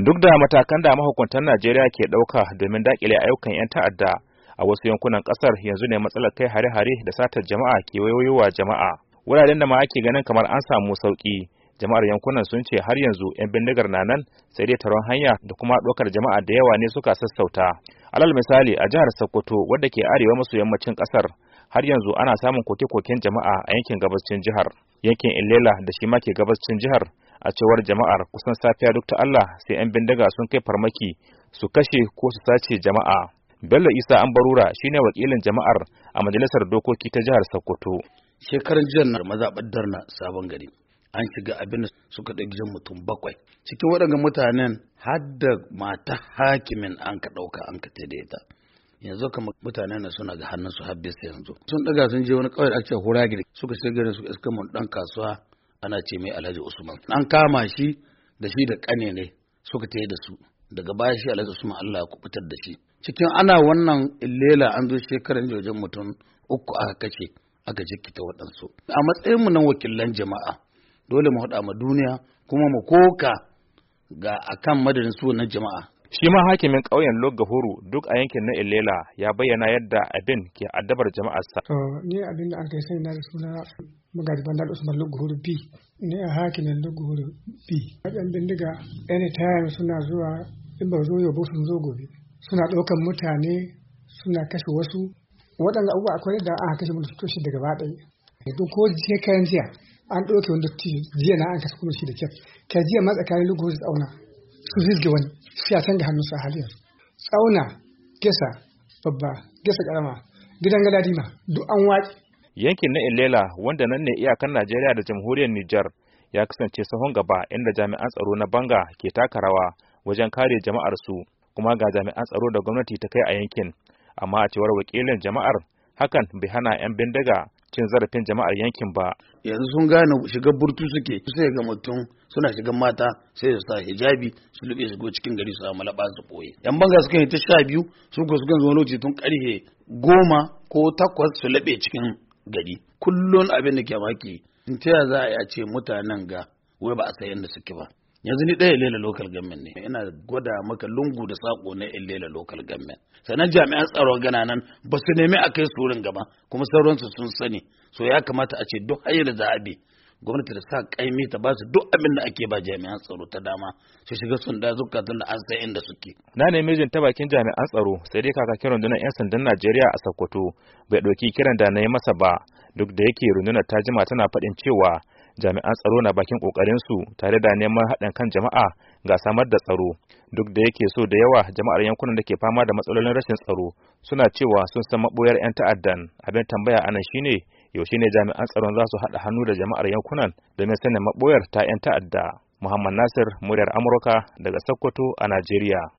Duk da matakan da mahukuntan Najeriya ke ɗauka domin daƙile ayyukan 'yan ta'adda a wasu yankunan ƙasar, yanzu ne matsalar kai hare-hare da satar jama'a ke wayoyowa jama'a. Wuraren da ma ake ganin kamar an samu sauƙi, jama'ar yankunan sun ce har yanzu 'yan bindigar na nan, sai dai taron hanya da kuma ɗaukar jama'a da yawa ne suka sassauta. Alal misali, a jihar Sokoto wadda ke arewa maso yammacin ƙasar, har yanzu ana samun koke-koken jama'a a yankin gabashin jihar. Yankin Ilela da shi ma ke gabashin jihar, a cewar jama'ar, kusan safiya duk ta Allah sai 'yan bindiga sun kai farmaki su kashe ko su sace jama'a. Bello Isa Ambarura shine wakilin jama'ar a majalisar dokoki ta jihar Sokoto. Shekaran jiya na mazaɓar Darna Sabon Gari an shiga abin da suka ɗauki gidan mutum 7. Cikin waɗanda mutanen har da mata hakimin an ka ɗauka an ka da ita. Yanzu kamar mutanen na suna ga hannunsu har bisa yanzu. Sun ɗaga sun je wani ƙauye da ake Huragiri suka shiga su iska mun ɗan kasuwa ana ce mai Alhaji Usman. An kama shi da ƙane ne suka tayi da su. Daga baya shi Alhaji Usman Allah ya kubutar da shi. Cikin ana wannan Ilela an zo shekaran wajen mutum 3 aka kashe, aka jikkita waɗansu. A matsayin mu na wakilan jama'a dole mu haɗa ma duniya kuma mu koka ga akan madadin su na jama'a. Shi ma hakimin ƙauyen Logahuru duk a yankin na Ilela ya bayyana yadda abin ke addabar jama'arsa. To ni abin da an kai sai na da suna Magaji Bandar Usman Logahuru B. Ni a hakimin Logahuru B. Waɗannan bindiga anytime suna zuwa, in ba zo yau ba sun zo gobe. Suna ɗaukan mutane suna kashe wasu. Waɗanda abubuwa akwai da aka kashe mutum shi daga baɗai. Duk ko kayan jiya an ɗauke wanda jiya na an kashe kuma shi da kyau. Ka jiya ma tsakanin Logahuru da Tsauna su zizge wani. Sai a canza hannunsa a halin Tsauna, Gesa, Babba, Gesa Karama, gidan Galadima, duk an waƙi. Yankin na Ilela, wanda nan ne iyakan Najeriya da jamhuriyar Nijar, ya kasance sahun gaba inda jami'an tsaro na Banga ke taka rawa wajen kare jama'ar su, kuma ga jami'an tsaro da gwamnati ta kai a yankin. Amma a cewar wakilin jama'ar, hakan bai hana 'yan bindiga cin zarafin jama'ar yankin ba. Yanzu sun gane shiga burtu suke, sai ga mutum suna shigan mata sai su sa hijabi su lube su go cikin gari su samu malaba su boye. Yan banga suka yi ta 12 su ko suka zo lokaci tun karfe 10 ko 8 su labe cikin gari. Kullun abin da ke maki in ta za a ce mutanen ga wai ba a san yanda suke ba. Yanzu ni ɗaya Ilela local government ne, ina gwada maka lungu da sako na Ilela local government. Sannan jami'an tsaron gana nan ba su nemi a kai su wurin gaba, kuma sauransu sun sani. So ya kamata a ce duk hanyar da za a bi gwamnati da sa kaimi ta ba su duk abin da ake ba jami'an tsaro ta dama su shiga sun da zukatun da an san inda suke. Na nemi jin ta bakin jami'an tsaro, sai dai kakakin rundunar 'yan sandan Najeriya a Sokoto bai ɗauki kiran da na yi masa ba, duk da yake rundunar ta jima tana faɗin cewa jami'an tsaro na bakin kokarin su tare da neman haɗin kan jama'a ga samar da tsaro. Duk da yake so da yawa jama'ar yankunan da ke fama da matsalolin rashin tsaro suna cewa sun san maɓoyar 'yan ta'addan. Abin tambaya anan shine yaushe ne jami'an tsaron za su haɗa hannu da jama'ar yankunan domin sanin maɓoyar ta 'yan ta'adda. Muhammad Nasir, muryar Amurka daga Sokoto a Najeriya.